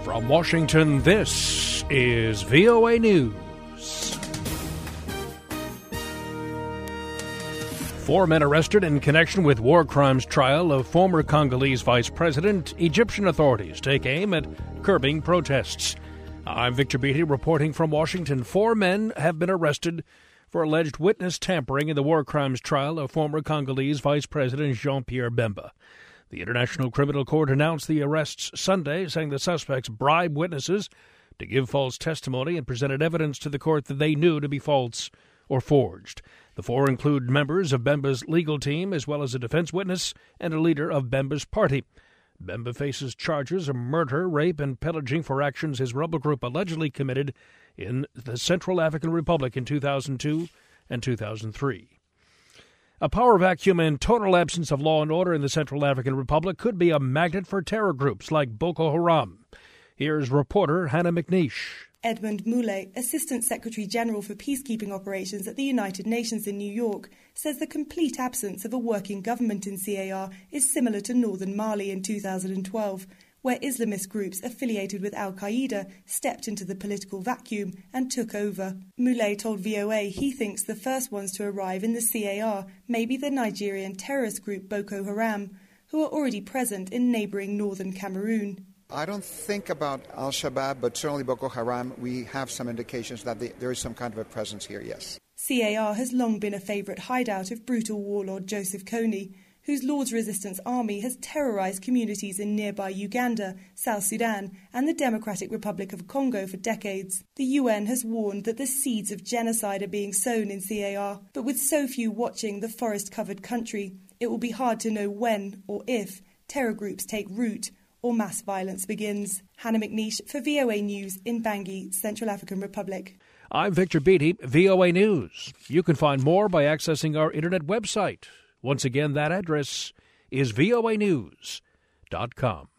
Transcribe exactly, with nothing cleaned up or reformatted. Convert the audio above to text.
From Washington, this is V O A News. Four men arrested in connection with war crimes trial of former Congolese vice president. Egyptian authorities take aim at curbing protests. I'm Victor Beatty reporting from Washington. Four men have been arrested for alleged witness tampering in the war crimes trial of former Congolese vice president Jean-Pierre Bemba. The International Criminal Court announced the arrests Sunday, saying the suspects bribed witnesses to give false testimony and presented evidence to the court that they knew to be false or forged. The four include members of Bemba's legal team, as well as a defense witness and a leader of Bemba's party. Bemba faces charges of murder, rape, and pillaging for actions his rebel group allegedly committed in the Central African Republic in two thousand two and two thousand three. A power vacuum and total absence of law and order in the Central African Republic could be a magnet for terror groups like Boko Haram. Here's reporter Hannah McNeish. Edmund Moulay, Assistant Secretary General for Peacekeeping Operations at the United Nations in New York, says the complete absence of a working government in C A R is similar to northern Mali in two thousand twelve, where Islamist groups affiliated with al-Qaeda stepped into the political vacuum and took over. Moulay told V O A he thinks the first ones to arrive in the C A R may be the Nigerian terrorist group Boko Haram, who are already present in neighbouring northern Cameroon. I don't think about al-Shabaab, but certainly Boko Haram, we have some indications that they, there is some kind of a presence here, yes. C A R has long been a favourite hideout of brutal warlord Joseph Kony, whose Lord's Resistance Army has terrorised communities in nearby Uganda, South Sudan and the Democratic Republic of Congo for decades. The U N has warned that the seeds of genocide are being sown in C A R, but with so few watching the forest-covered country, it will be hard to know when or if terror groups take root or mass violence begins. Hannah McNeish for V O A News in Bangui, Central African Republic. I'm Victor Beatty, V O A News. You can find more by accessing our internet website. Once again, that address is voa news dot com.